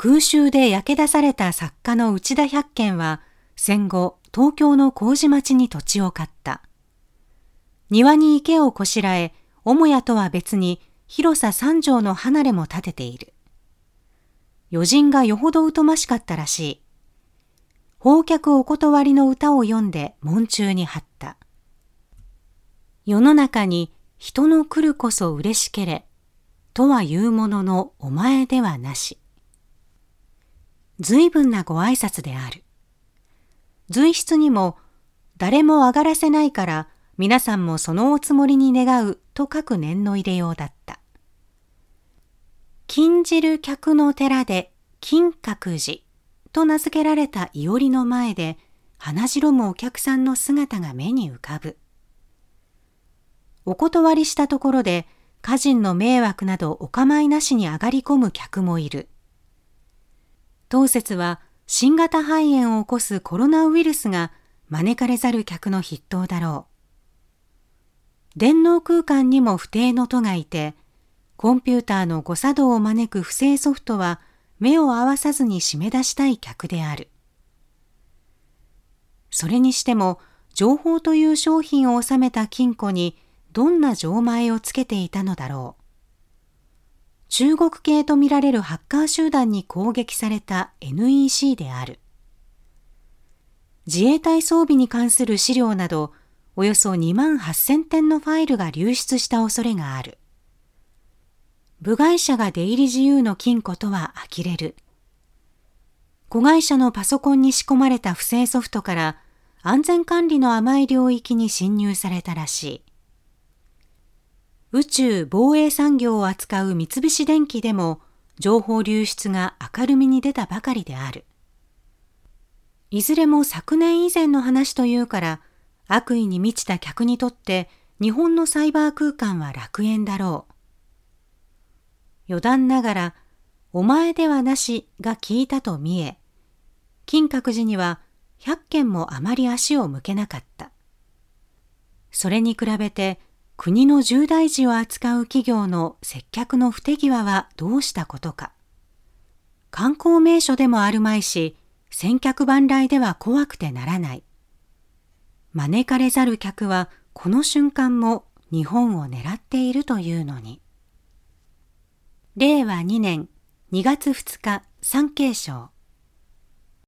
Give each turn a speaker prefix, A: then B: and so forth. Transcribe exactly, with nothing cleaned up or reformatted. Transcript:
A: 空襲で焼け出された作家の内田百軒は戦後東京の麹町に土地を買った。庭に池をこしらえ、母屋とは別に広さ三畳の離れも建てている。余人がよほど疎ましかったらしい。放客お断りの歌を読んで門中に貼った。世の中に人の来るこそ嬉しけれ、とは言うもののお前ではなし。随分なご挨拶である。随筆にも、誰も上がらせないから皆さんもそのおつもりに願うと書く念の入れようだった。禁じる客の寺で金閣寺と名付けられたいおりの前で鼻白むお客さんの姿が目に浮かぶ。お断りしたところで家人の迷惑などお構いなしに上がり込む客もいる。当節は新型肺炎を起こすコロナウイルスが招かれざる客の筆頭だろう。電脳空間にも不定の徒がいて、コンピューターの誤作動を招く不正ソフトは目を合わさずに締め出したい客である。それにしても、情報という商品を収めた金庫にどんな錠前をつけていたのだろう。中国系とみられるハッカー集団に攻撃された エヌイーシー である。自衛隊装備に関する資料など、およそにまんはっせんてんのファイルが流出した恐れがある。部外者が出入り自由の金庫とは呆れる。子会社のパソコンに仕込まれた不正ソフトから安全管理の甘い領域に侵入されたらしい。宇宙防衛産業を扱う三菱電機でも情報流出が明るみに出たばかりである。いずれも昨年以前の話というから悪意に満ちた客にとって日本のサイバー空間は楽園だろう。余談ながらお前ではなしが効いたと見え、金閣寺には百軒もあまり足を向けなかった。それに比べて国の重大事を扱う企業の接客の不手際はどうしたことか。観光名所でもあるまいし、千客万来では怖くてならない。招かれざる客はこの瞬間も日本を狙っているというのに。れいわにねんにがつふつか産経省。